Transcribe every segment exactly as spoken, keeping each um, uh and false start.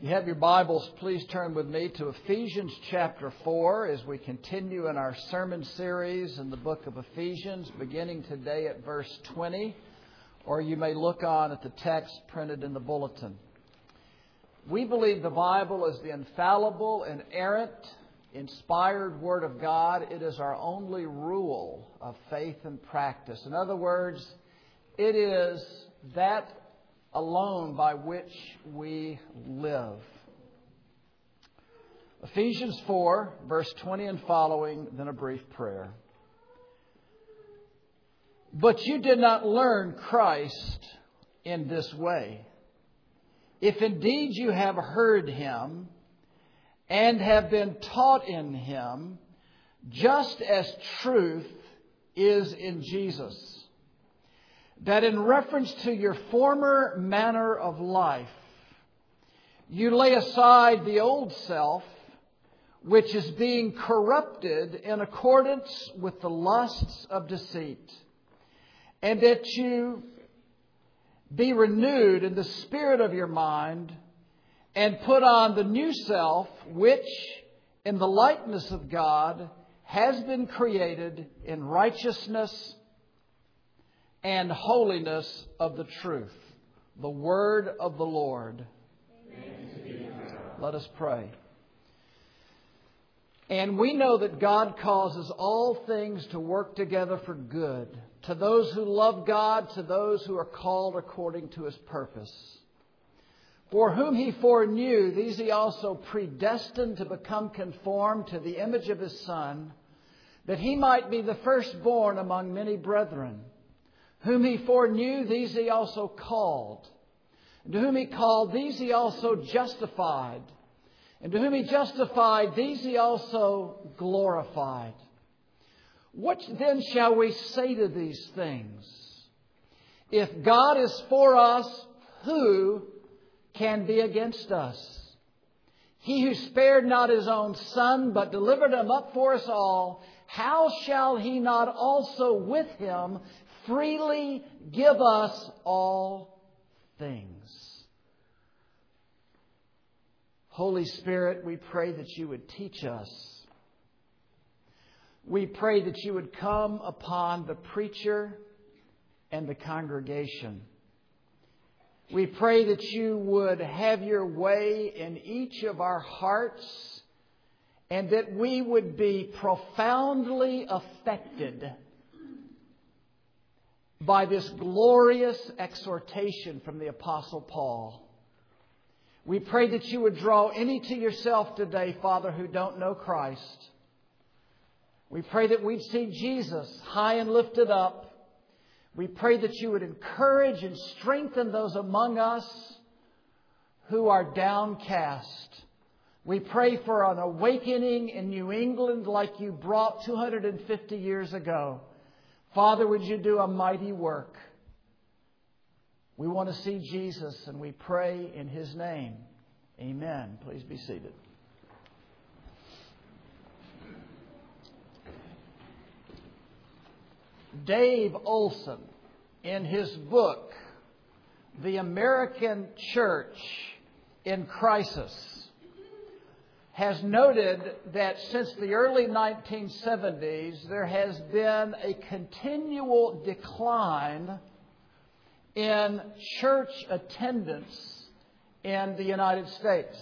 you have your Bibles, please turn with me to Ephesians chapter four as we continue in our sermon series in the book of Ephesians, beginning today at verse twenty, or you may look on at the text printed in the bulletin. We believe the Bible is the infallible, inerrant, inspired Word of God. It is our only rule of faith and practice. In other words, it is that alone by which we live. Ephesians four, verse twenty and following, then a brief prayer. But you did not learn Christ in this way. If indeed you have heard Him and have been taught in Him, just as truth is in Jesus, that in reference to your former manner of life, you lay aside the old self, which is being corrupted in accordance with the lusts of deceit, and that you be renewed in the spirit of your mind, and put on the new self, which in the likeness of God has been created in righteousness and holiness of the truth. The word of the Lord. Let us pray. And we know that God causes all things to work together for good, to those who love God, to those who are called according to His purpose. For whom He foreknew, these He also predestined to become conformed to the image of His Son, that He might be the firstborn among many brethren. Whom He foreknew, these He also called. And to whom He called, these He also justified. And to whom He justified, these He also glorified. What then shall we say to these things? If God is for us, who can be against us? He who spared not His own Son, but delivered Him up for us all, how shall He not also with Him freely give us all things? Holy Spirit, we pray that You would teach us. We pray that You would come upon the preacher and the congregation. We pray that You would have Your way in each of our hearts, and that we would be profoundly affected by this glorious exhortation from the Apostle Paul. We pray that You would draw any to Yourself today, Father, who don't know Christ. We pray that we'd see Jesus high and lifted up. We pray that You would encourage and strengthen those among us who are downcast. We pray for an awakening in New England like You brought two hundred fifty years ago. Father, would You do a mighty work? We want to see Jesus, and we pray in His name. Amen. Please be seated. Dave Olson, in his book, The American Church in Crisis, has noted that since the early nineteen seventies, there has been a continual decline in church attendance in the United States.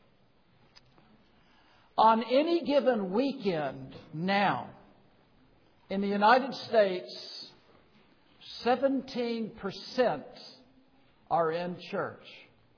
On any given weekend now, in the United States, seventeen percent are in church.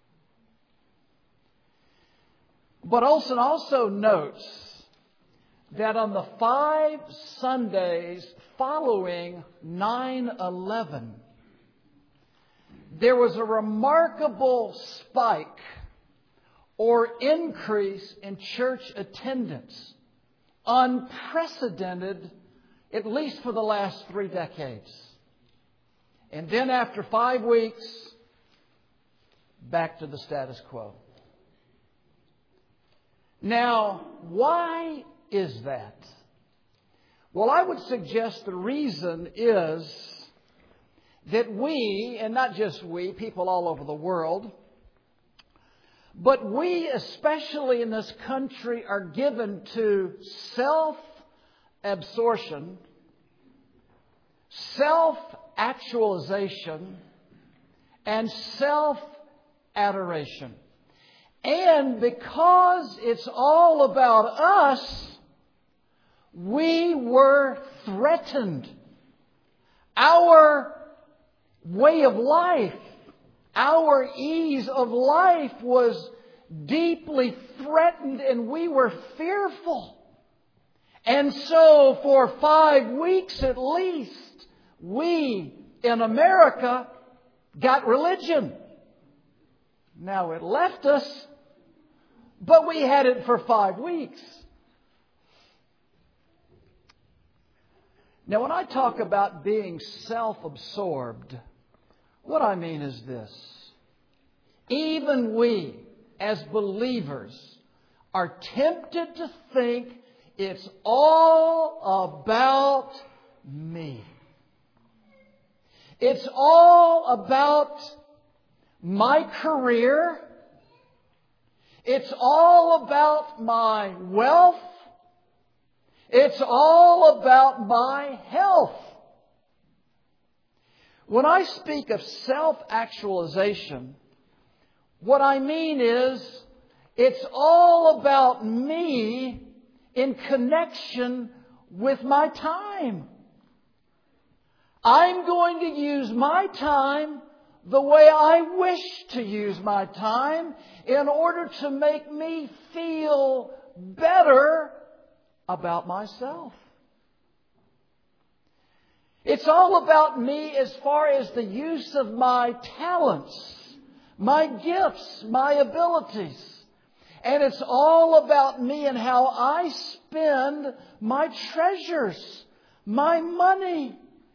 But Olson also notes that on the five Sundays following nine eleven, there was a remarkable spike or increase in church attendance, unprecedented, at least for the last three decades. And then after five weeks, back to the status quo. Now, why is that? Well, I would suggest the reason is that we, and not just we, people all over the world, But we, especially in this country, are given to self-absorption, self-actualization, and self-adoration. And because it's all about us, we were threatened. Our way of life, our ease of life was deeply threatened, and we were fearful. And so for five weeks at least, we in America got religion. Now it left us, but we had it for five weeks. Now when I talk about being self-absorbed, what I mean is this. Even we, as believers, are tempted to think it's all about me. It's all about my career. It's all about my wealth. It's all about my health. When I speak of self-actualization, what I mean is it's all about me in connection with my time. I'm going to use my time the way I wish to use my time in order to make me feel better about myself. It's all about me as far as the use of my talents, my gifts, my abilities. And it's all about me and how I spend my treasures, my money.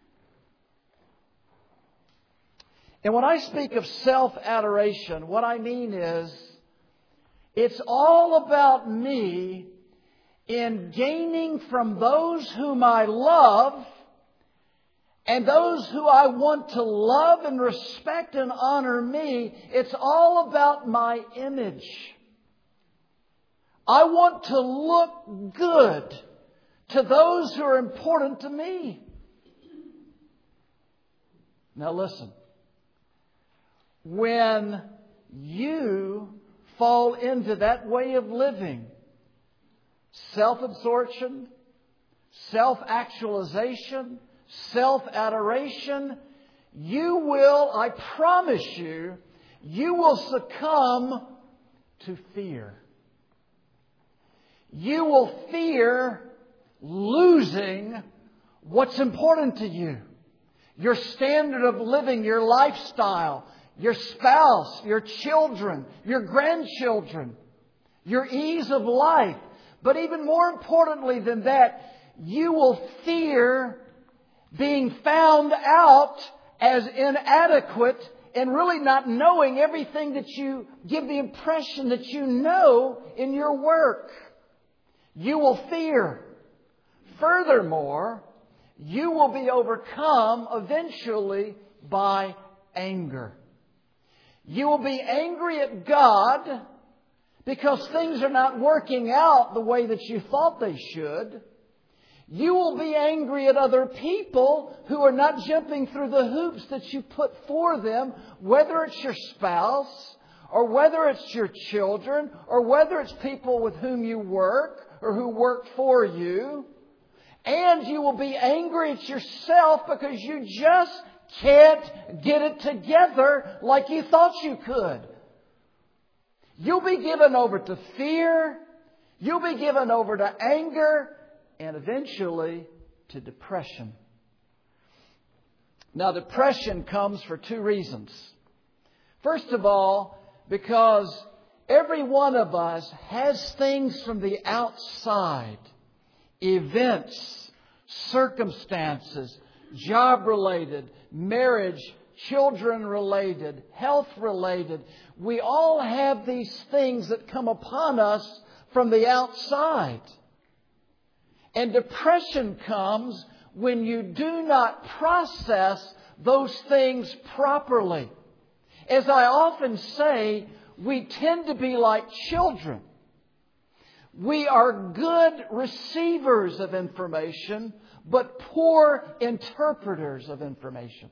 And when I speak of self-adoration, what I mean is it's all about me in gaining from those whom I love and those who I want to love and respect and honor me. It's all about my image. I want to look good to those who are important to me. Now listen. When you fall into that way of living, self-absorption, self-actualization, self-adoration, you will, I promise you, you will succumb to fear. You will fear losing what's important to you. Your standard of living, your lifestyle, your spouse, your children, your grandchildren, your ease of life. But even more importantly than that, you will fear being found out as inadequate and really not knowing everything that you give the impression that you know in your work. You will fear. Furthermore, you will be overcome eventually by anger. You will be angry at God because things are not working out the way that you thought they should. You will be angry at other people who are not jumping through the hoops that you put for them, whether it's your spouse or whether it's your children or whether it's people with whom you work or who work for you. And you will be angry at yourself because you just can't get it together like you thought you could. You'll be given over to fear. You'll be given over to anger. And eventually to depression. Now, depression comes for two reasons. First of all, because every one of us has things from the outside, events, circumstances, job-related, marriage, children-related, health-related. We all have these things that come upon us from the outside. And depression comes when you do not process those things properly. As I often say, we tend to be like children. We are good receivers of information, but poor interpreters of information.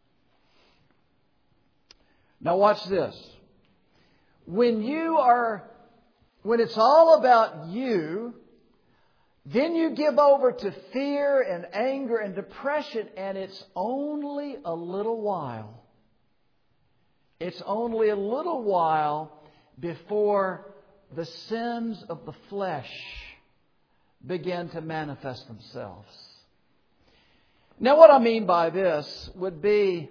Now watch this. When you are, when it's all about you, then you give over to fear and anger and depression, and it's only a little while. It's only a little while before the sins of the flesh begin to manifest themselves. Now, what I mean by this would be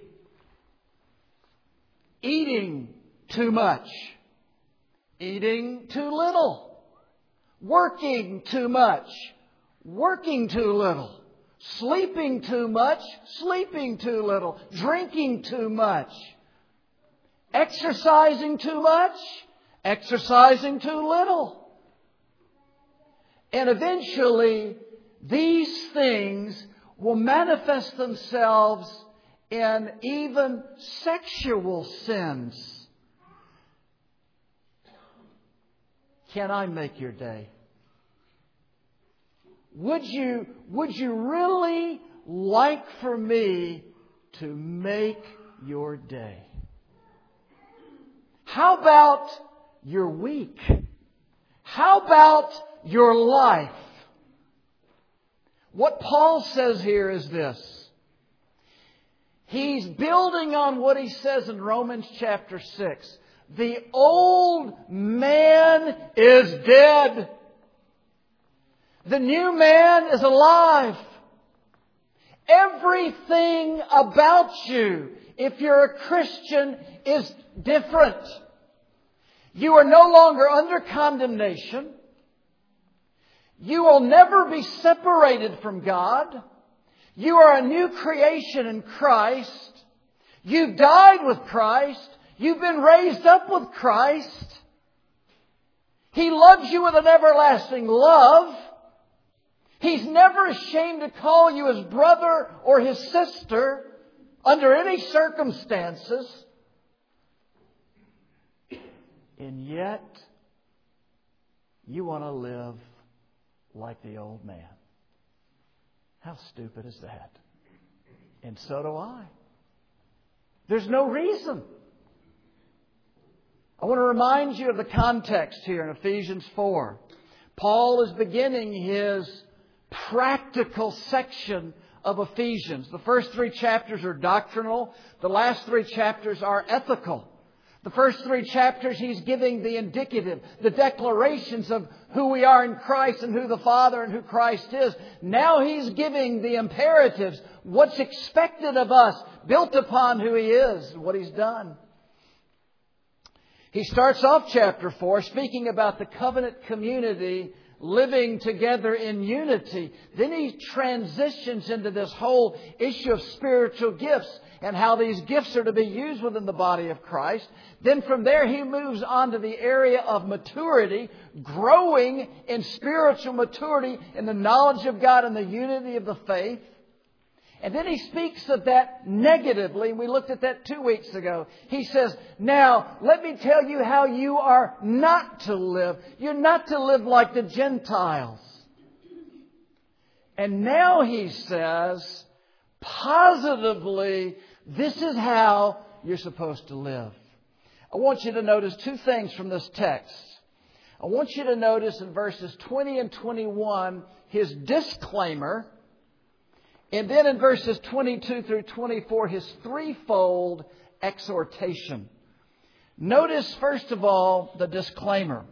eating too much, eating too little, working too much, working too little, sleeping too much, sleeping too little, drinking too much, exercising too much, exercising too little. And eventually, these things will manifest themselves in even sexual sins. Can I make your day? Would you, would you really like for me to make your day? How about your week? How about your life? What Paul says here is this. He's building on what he says in Romans chapter six. The old man is dead. The new man is alive. Everything about you, if you're a Christian, is different. You are no longer under condemnation. You will never be separated from God. You are a new creation in Christ. You've died with Christ. You've been raised up with Christ. He loves you with an everlasting love. He's never ashamed to call you his brother or his sister under any circumstances. And yet, you want to live like the old man. How stupid is that? And so do I. There's no reason. I want to remind you of the context here in Ephesians four. Paul is beginning his practical section of Ephesians. The first three chapters are doctrinal. The last three chapters are ethical. The first three chapters, he's giving the indicative, the declarations of who we are in Christ and who the Father and who Christ is. Now he's giving the imperatives, what's expected of us, built upon who he is and what he's done. He starts off chapter four speaking about the covenant community living together in unity. Then he transitions into this whole issue of spiritual gifts and how these gifts are to be used within the body of Christ. Then from there he moves on to the area of maturity, growing in spiritual maturity in the knowledge of God and the unity of the faith. And then he speaks of that negatively. We looked at that two weeks ago. He says, now, let me tell you how you are not to live. You're not to live like the Gentiles. And now he says, positively, this is how you're supposed to live. I want you to notice two things from this text. I want you to notice in verses twenty and twenty-one, his disclaimer. And then in verses twenty-two through twenty-four, his threefold exhortation. Notice, first of all, the disclaimer.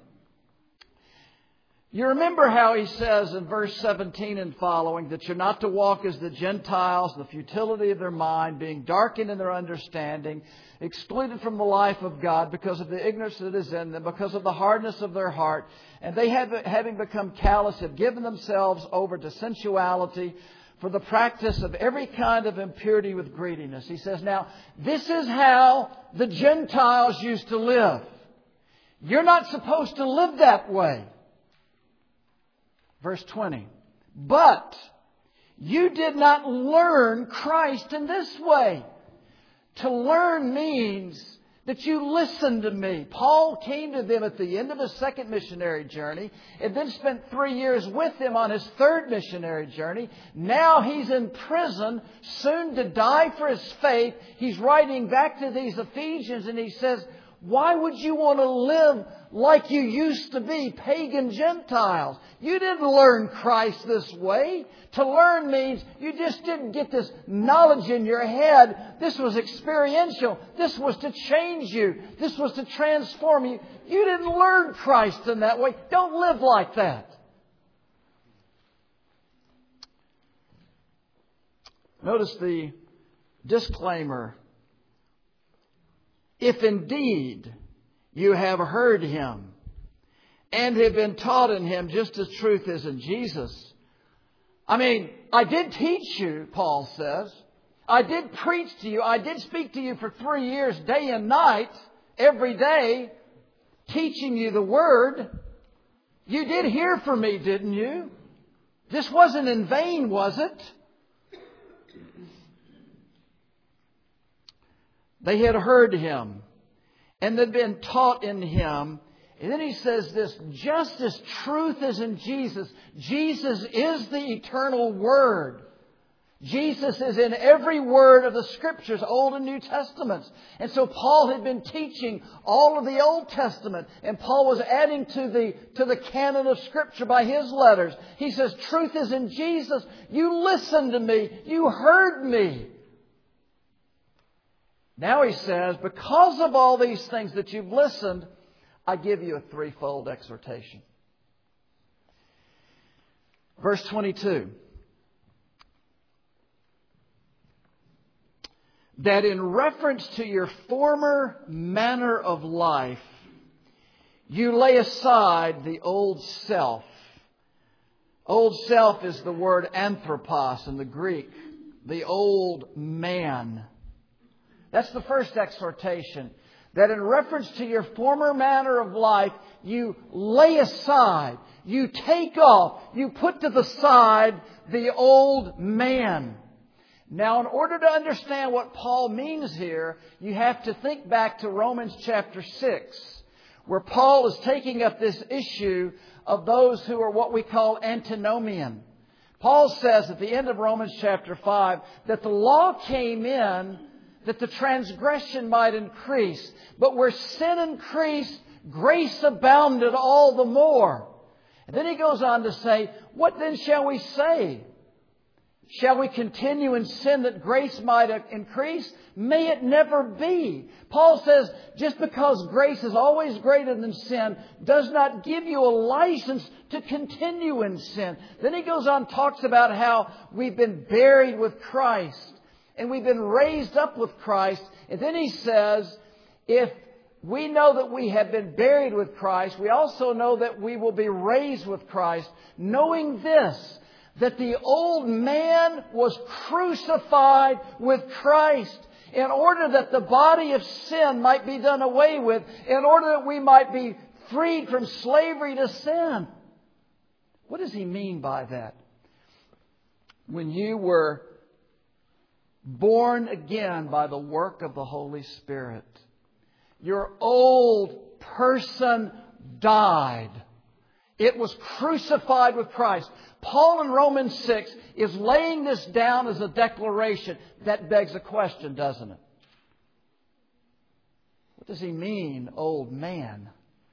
You remember how he says in verse seventeen and following that you're not to walk as the Gentiles, the futility of their mind, being darkened in their understanding, excluded from the life of God because of the ignorance that is in them, because of the hardness of their heart. And they, have, having become callous, have given themselves over to sensuality, for the practice of every kind of impurity with greediness. He says, now, this is how the Gentiles used to live. You're not supposed to live that way. Verse twenty. But you did not learn Christ in this way. To learn means that you listen to me. Paul came to them at the end of his second missionary journey and then spent three years with them on his third missionary journey. Now he's in prison, soon to die for his faith. He's writing back to these Ephesians and he says, why would you want to live like you used to be, pagan Gentiles? You didn't learn Christ this way. To learn means you just didn't get this knowledge in your head. This was experiential. This was to change you. This was to transform you. You didn't learn Christ in that way. Don't live like that. Notice the disclaimer. If indeed you have heard Him and have been taught in Him just as truth is in Jesus. I mean, I did teach you, Paul says. I did preach to you. I did speak to you for three years, day and night, every day, teaching you the Word. You did hear from me, didn't you? This wasn't in vain, was it? They had heard Him and they'd been taught in Him. And then he says this, just as truth is in Jesus, Jesus is the eternal Word. Jesus is in every word of the Scriptures, Old and New Testaments. And so Paul had been teaching all of the Old Testament. And Paul was adding to the, to the canon of Scripture by his letters. He says, truth is in Jesus. You listened to me. You heard me. Now he says, because of all these things that you've listened, I give you a threefold exhortation. Verse twenty-two. That in reference to your former manner of life, you lay aside the old self. Old self is the word anthropos in the Greek, the old man. That's the first exhortation. That in reference to your former manner of life, you lay aside, you take off, you put to the side the old man. Now, in order to understand what Paul means here, you have to think back to Romans chapter six, where Paul is taking up this issue of those who are what we call antinomian. Paul says at the end of Romans chapter five that the law came in that the transgression might increase. But where sin increased, grace abounded all the more. And then he goes on to say, what then shall we say? Shall we continue in sin that grace might increase? May it never be. Paul says, just because grace is always greater than sin does not give you a license to continue in sin. Then he goes on, talks about how we've been buried with Christ. And we've been raised up with Christ. And then he says, if we know that we have been buried with Christ, we also know that we will be raised with Christ, knowing this, that the old man was crucified with Christ in order that the body of sin might be done away with, in order that we might be freed from slavery to sin. What does he mean by that? When you were born again by the work of the Holy Spirit, your old person died. It was crucified with Christ. Paul in Romans six is laying this down as a declaration. That begs a question, doesn't it? What does he mean, old man?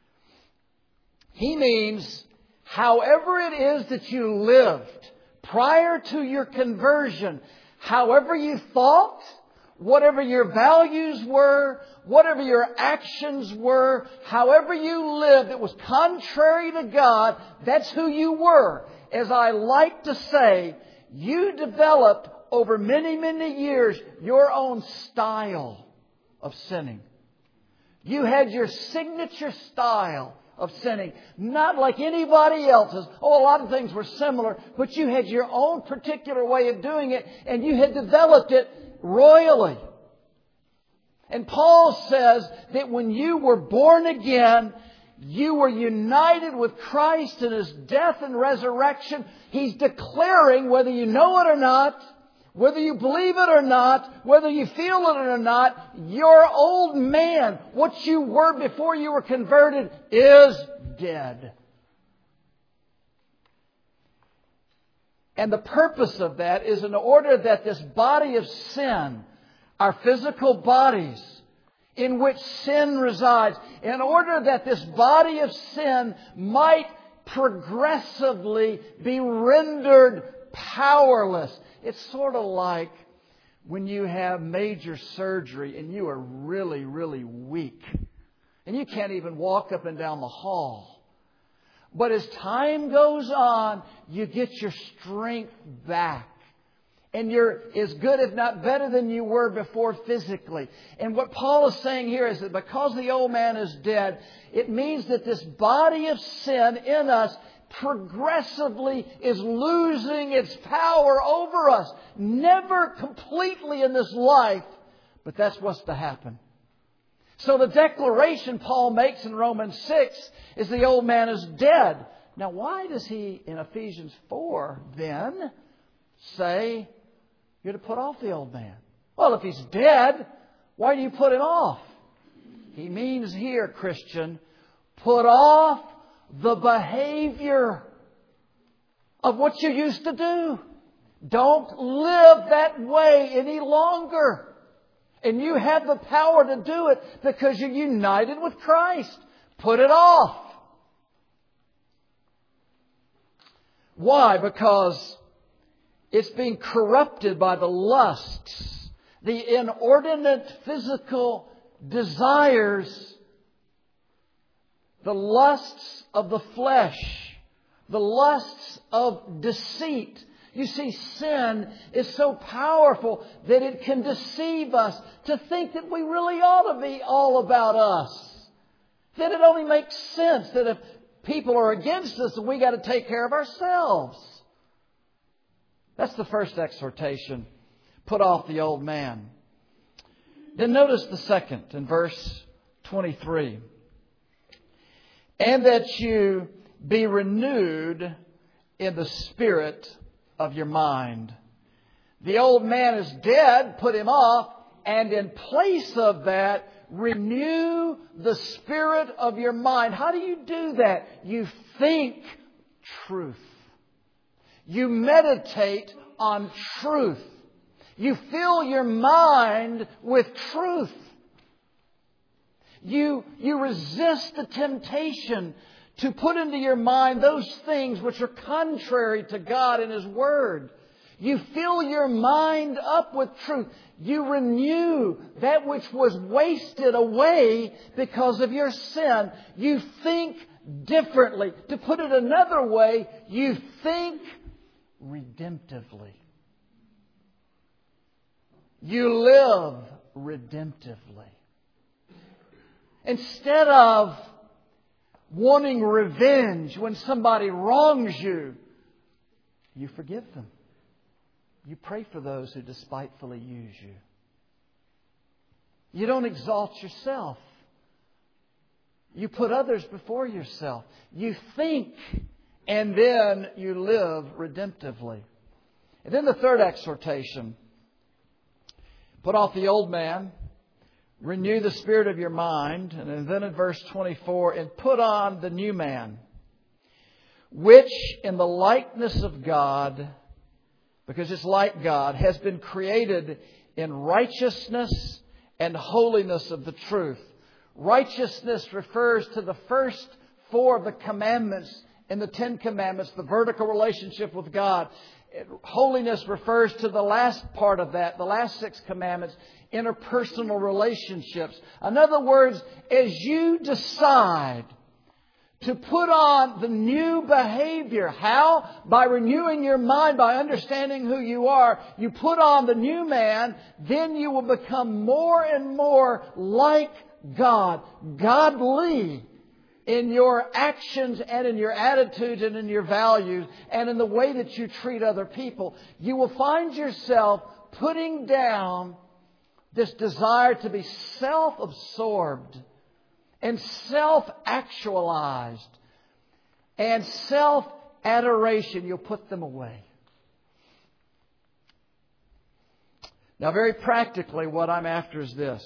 He means, however it is that you lived prior to your conversion, however you thought, whatever your values were, whatever your actions were, however you lived that was contrary to God, that's who you were. As I like to say, you developed over many, many years your own style of sinning. You had your signature style of sinning, not like anybody else's. Oh, a lot of things were similar, but you had your own particular way of doing it, and you had developed it royally. And Paul says that when you were born again, you were united with Christ in His death and resurrection. He's declaring, whether you know it or not, Whether you believe it or not, whether you feel it or not, your old man, what you were before you were converted, is dead. And the purpose of that is in order that this body of sin, our physical bodies in which sin resides, in order that this body of sin might progressively be rendered powerless. It's sort of like when you have major surgery and you are really, really weak and you can't even walk up and down the hall. But as time goes on, you get your strength back. And you're as good, if not better than you were before physically. And what Paul is saying here is that because the old man is dead, it means that this body of sin in us progressively is losing its power over us. Never completely in this life, but that's what's to happen. So the declaration Paul makes in Romans six is the old man is dead. Now why does he in Ephesians four then say you're to put off the old man? Well, if he's dead, why do you put him off? He means here, Christian, put off the behavior of what you used to do. Don't live that way any longer. And you have the power to do it because you're united with Christ. Put it off. Why? Because it's being corrupted by the lusts, the inordinate physical desires, the lusts of the flesh, the lusts of deceit. You see, sin is so powerful that it can deceive us to think that we really ought to be all about us. That it only makes sense that if people are against us, we got to take care of ourselves. That's the first exhortation. Put off the old man. Then notice the second in verse twenty-three. And that you be renewed in the spirit of your mind. The old man is dead, put him off, and in place of that, renew the spirit of your mind. How do you do that? You think truth. You meditate on truth. You fill your mind with truth. You, you resist the temptation to put into your mind those things which are contrary to God and His Word. You fill your mind up with truth. You renew that which was wasted away because of your sin. You think differently. To put it another way, you think redemptively. You live redemptively. Instead of wanting revenge when somebody wrongs you, you forgive them. You pray for those who despitefully use you. You don't exalt yourself. You put others before yourself. You think, and then you live redemptively. And then the third exhortation. Put off the old man. Renew the spirit of your mind. And then in verse twenty-four, and put on the new man, which in the likeness of God, because it's like God, has been created in righteousness and holiness of the truth. Righteousness refers to the first four of the commandments in the Ten Commandments, the vertical relationship with God. Holiness refers to the last part of that, the last six commandments, interpersonal relationships. In other words, as you decide to put on the new behavior, how? By renewing your mind, by understanding who you are, you put on the new man, then you will become more and more like God, godly in your actions and in your attitudes and in your values and in the way that you treat other people. You will find yourself putting down this desire to be self-absorbed and self-actualized and self-adoration. You'll put them away. Now, very practically, what I'm after is this.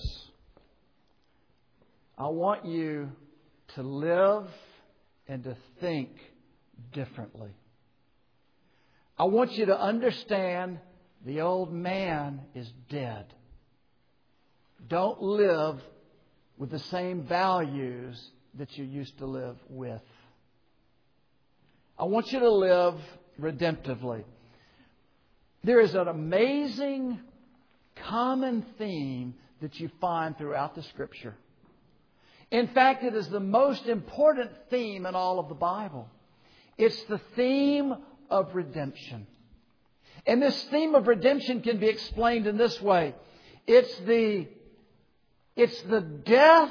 I want you to live and to think differently. I want you to understand the old man is dead. Don't live with the same values that you used to live with. I want you to live redemptively. There is an amazing common theme that you find throughout the Scripture. In fact, it is the most important theme in all of the Bible. It's the theme of redemption. And this theme of redemption can be explained in this way. It's the, it's the death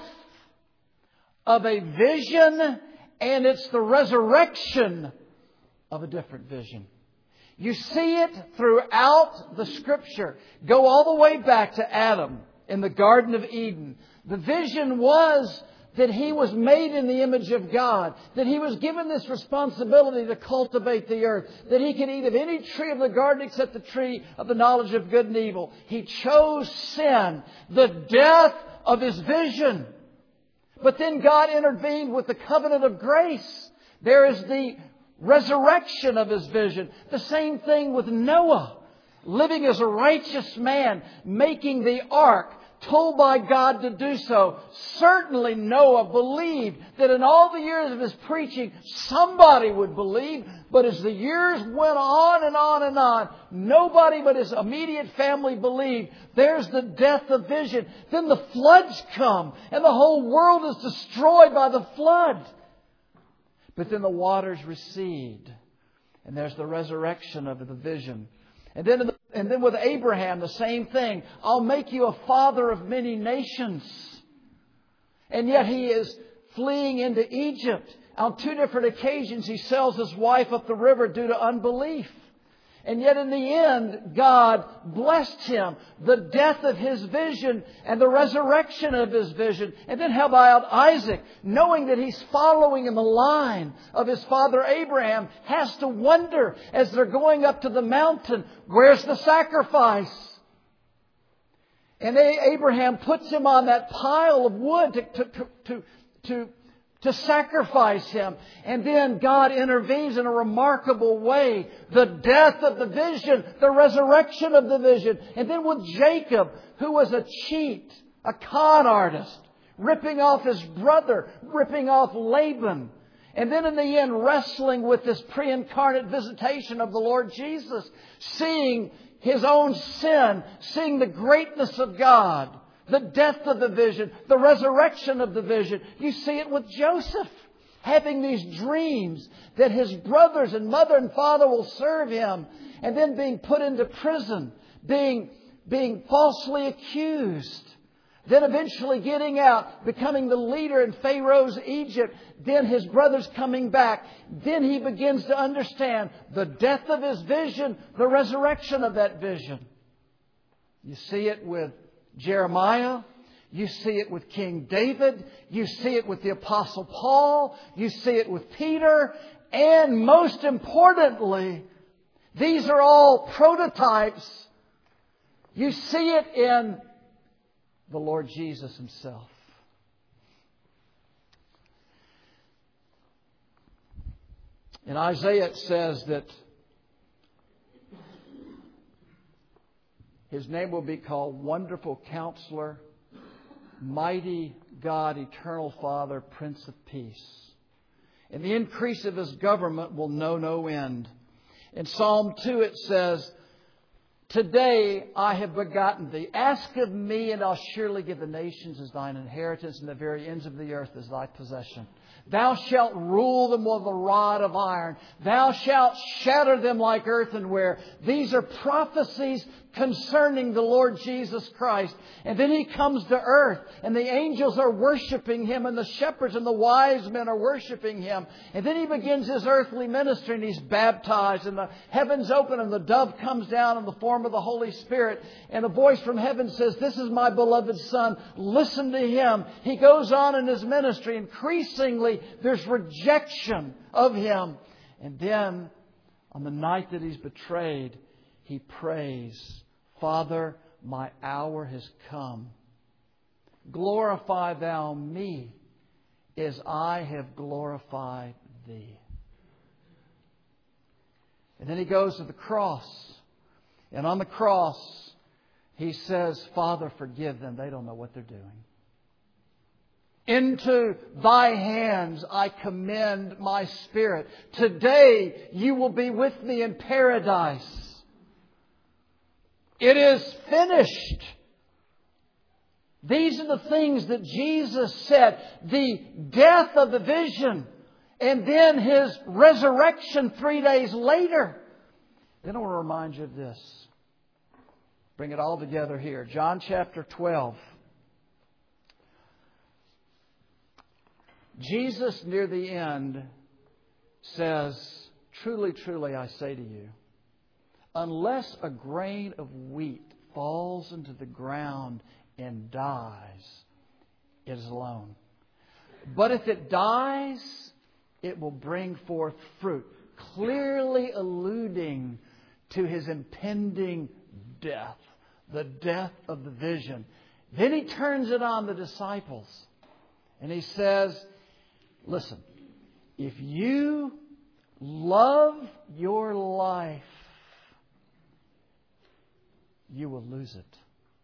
of a vision, and it's the resurrection of a different vision. You see it throughout the Scripture. Go all the way back to Adam in the Garden of Eden. The vision was that he was made in the image of God, that he was given this responsibility to cultivate the earth, that he could eat of any tree of the garden except the tree of the knowledge of good and evil. He chose sin, the death of his vision. But then God intervened with the covenant of grace. There is the resurrection of his vision. The same thing with Noah, living as a righteous man, making the ark, told by God to do so. Certainly Noah believed that in all the years of his preaching, somebody would believe. But as the years went on and on and on, nobody but his immediate family believed. There's the death of vision. Then the floods come, and the whole world is destroyed by the flood. But then the waters recede, and there's the resurrection of the vision. And then, and then with Abraham, the same thing. I'll make you a father of many nations. And yet he is fleeing into Egypt. On two different occasions, he sells his wife up the river due to unbelief. And yet in the end, God blessed him. The death of his vision and the resurrection of his vision. And then how about Isaac? Knowing that he's following in the line of his father Abraham, has to wonder as they're going up to the mountain, where's the sacrifice? And Abraham puts him on that pile of wood to, to, to, to, to to sacrifice him. And then God intervenes in a remarkable way. The death of the vision, the resurrection of the vision. And then with Jacob, who was a cheat, a con artist, ripping off his brother, ripping off Laban. And then in the end, wrestling with this pre-incarnate visitation of the Lord Jesus, seeing his own sin, seeing the greatness of God. The death of the vision, the resurrection of the vision. You see it with Joseph, having these dreams that his brothers and mother and father will serve him, and then being put into prison, being, being falsely accused, then eventually getting out, becoming the leader in Pharaoh's Egypt, then his brothers coming back. Then he begins to understand the death of his vision, the resurrection of that vision. You see it with Jeremiah. You see it with King David. You see it with the Apostle Paul. You see it with Peter. And most importantly, these are all prototypes. You see it in the Lord Jesus Himself. In Isaiah it says that His name will be called Wonderful Counselor, Mighty God, Eternal Father, Prince of Peace. And the increase of His government will know no end. In Psalm two it says, Today I have begotten thee. Ask of me, and I'll surely give the nations as thine inheritance, and the very ends of the earth as thy possession. Thou shalt rule them with a rod of iron. Thou shalt shatter them like earthenware. These are prophecies concerning the Lord Jesus Christ. And then He comes to earth, and the angels are worshiping Him, and the shepherds and the wise men are worshiping Him. And then He begins His earthly ministry, and He's baptized, and the heavens open, and the dove comes down in the form of the Holy Spirit. And a voice from heaven says, This is my beloved Son. Listen to Him. He goes on in His ministry. Increasingly, there's rejection of Him. And then, on the night that He's betrayed, He prays, Father, my hour has come. Glorify Thou me as I have glorified Thee. And then He goes to the cross. And on the cross, He says, Father, forgive them. They don't know what they're doing. Into Thy hands I commend my spirit. Today you will be with me in paradise. It is finished. These are the things that Jesus said. The death of the vision and then His resurrection three days later. Then I want to remind you of this. Bring it all together here. John chapter twelve. Jesus, near the end, says, truly, truly, I say to you, unless a grain of wheat falls into the ground and dies, it is alone. But if it dies, it will bring forth fruit, clearly alluding to His impending death, the death of the vision. Then He turns it on the disciples and He says, listen, if you love your life, you will lose it.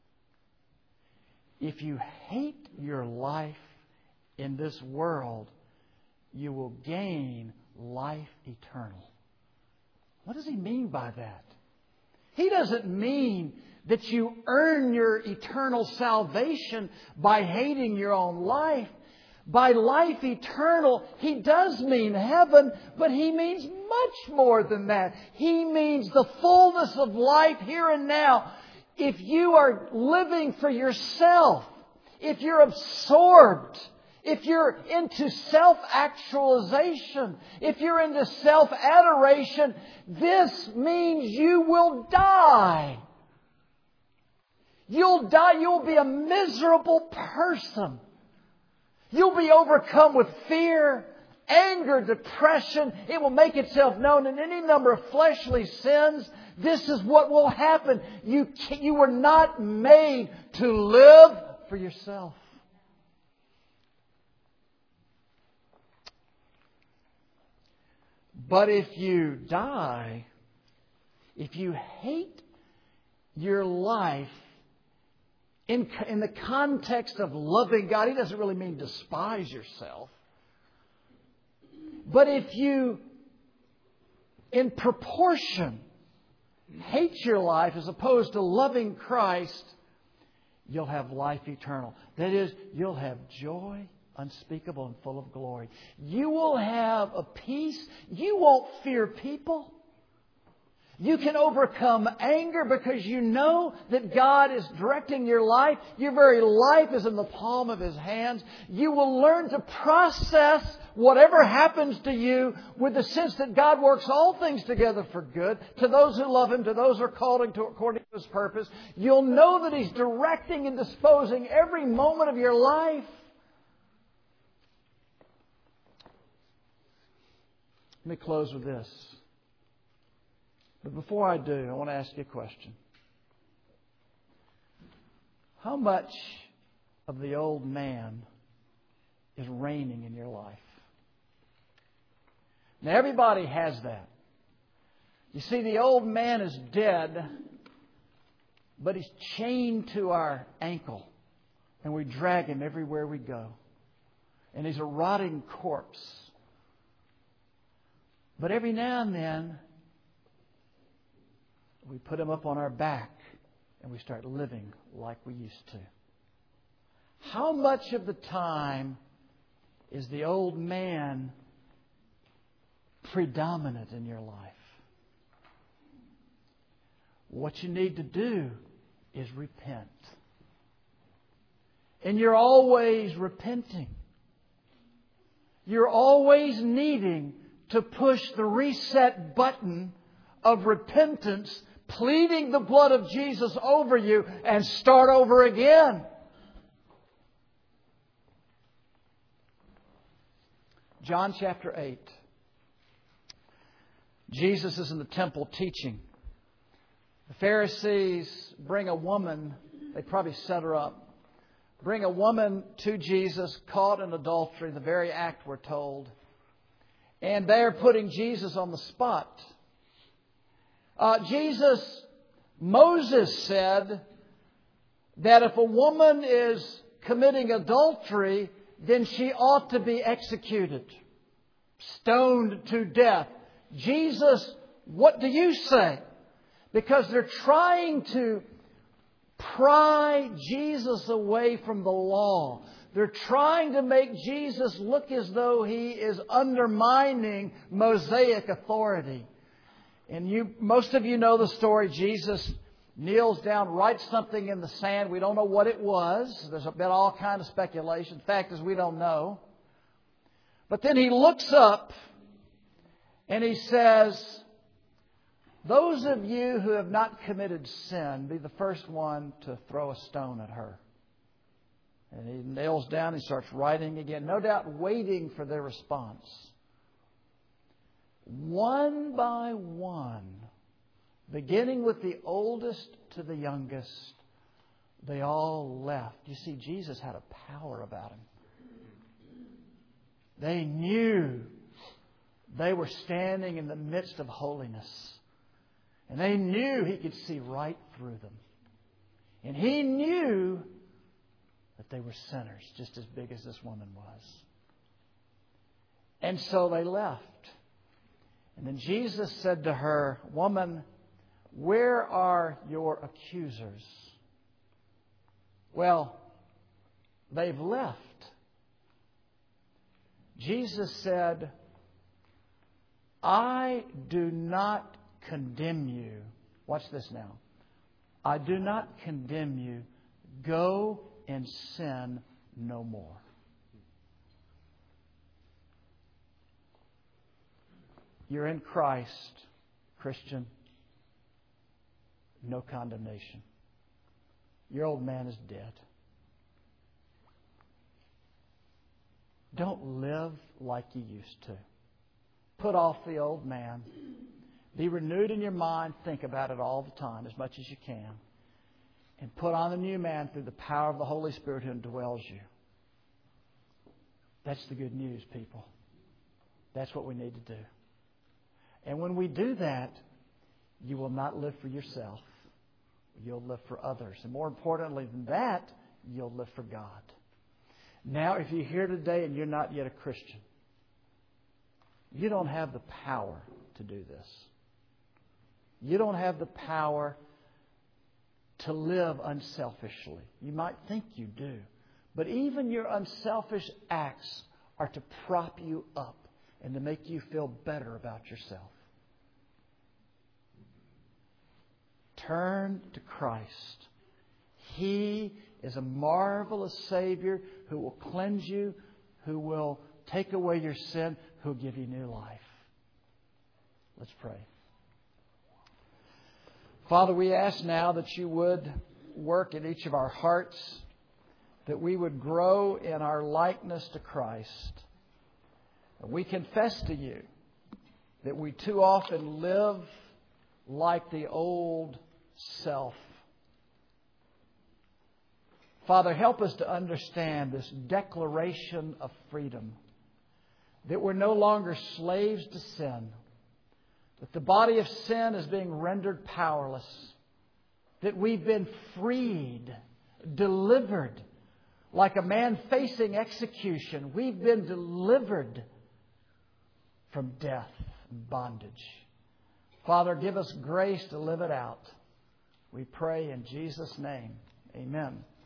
If you hate your life in this world, you will gain life eternal. What does He mean by that? He doesn't mean that you earn your eternal salvation by hating your own life. By life eternal, He does mean heaven, but He means much more than that. He means the fullness of life here and now. If you are living for yourself, if you're absorbed, if you're into self-actualization, if you're into self-adoration, this means you will die. You'll die. You'll be a miserable person. You'll be overcome with fear, anger, depression. It will make itself known in any number of fleshly sins. This is what will happen. You, you were not made to live for yourself. But if you die, if you hate your life, In, in the context of loving God, He doesn't really mean despise yourself. But if you, in proportion, hate your life as opposed to loving Christ, you'll have life eternal. That is, you'll have joy unspeakable and full of glory. You will have a peace. You won't fear people. You can overcome anger because you know that God is directing your life. Your very life is in the palm of His hands. You will learn to process whatever happens to you with the sense that God works all things together for good to those who love Him, to those who are called according to His purpose. You'll know that He's directing and disposing every moment of your life. Let me close with this. But before I do, I want to ask you a question. How much of the old man is reigning in your life? Now, everybody has that. You see, the old man is dead, but he's chained to our ankle, and we drag him everywhere we go. And he's a rotting corpse. But every now and then, we put him up on our back and we start living like we used to. How much of the time is the old man predominant in your life? What you need to do is repent. And you're always repenting. You're always needing to push the reset button of repentance, pleading the blood of Jesus over you, and start over again. John chapter eight. Jesus is in the temple teaching. The Pharisees bring a woman, they probably set her up, bring a woman to Jesus caught in adultery, the very act we're told. And they're putting Jesus on the spot. Uh, Jesus, Moses said that if a woman is committing adultery, then she ought to be executed, stoned to death. Jesus, what do you say? Because they're trying to pry Jesus away from the law. They're trying to make Jesus look as though He is undermining Mosaic authority. And you, most of you know the story. Jesus kneels down, writes something in the sand. We don't know what it was. There's been all kinds of speculation. The fact is, we don't know. But then He looks up and He says, "Those of you who have not committed sin, be the first one to throw a stone at her." And He nails down, He starts writing again, no doubt waiting for their response. One by one, beginning with the oldest to the youngest, they all left. You see, Jesus had a power about Him. They knew they were standing in the midst of holiness. And they knew He could see right through them. And He knew that they were sinners, just as big as this woman was. And so they left. And then Jesus said to her, "Woman, where are your accusers?" Well, they've left. Jesus said, "I do not condemn you." Watch this now. "I do not condemn you. Go and sin no more." You're in Christ, Christian. No condemnation. Your old man is dead. Don't live like you used to. Put off the old man. Be renewed in your mind. Think about it all the time, as much as you can. And put on the new man through the power of the Holy Spirit who indwells you. That's the good news, people. That's what we need to do. And when we do that, you will not live for yourself. You'll live for others. And more importantly than that, you'll live for God. Now, if you're here today and you're not yet a Christian, you don't have the power to do this. You don't have the power to live unselfishly. You might think you do. But even your unselfish acts are to prop you up and to make you feel better about yourself. Turn to Christ. He is a marvelous Savior who will cleanse you, who will take away your sin, who will give you new life. Let's pray. Father, we ask now that You would work in each of our hearts, that we would grow in our likeness to Christ. We confess to You that we too often live like the old self. Father, help us to understand this declaration of freedom, that we're no longer slaves to sin, that the body of sin is being rendered powerless, that we've been freed, delivered, like a man facing execution. We've been delivered from death and bondage. Father, give us grace to live it out. We pray in Jesus' name. Amen.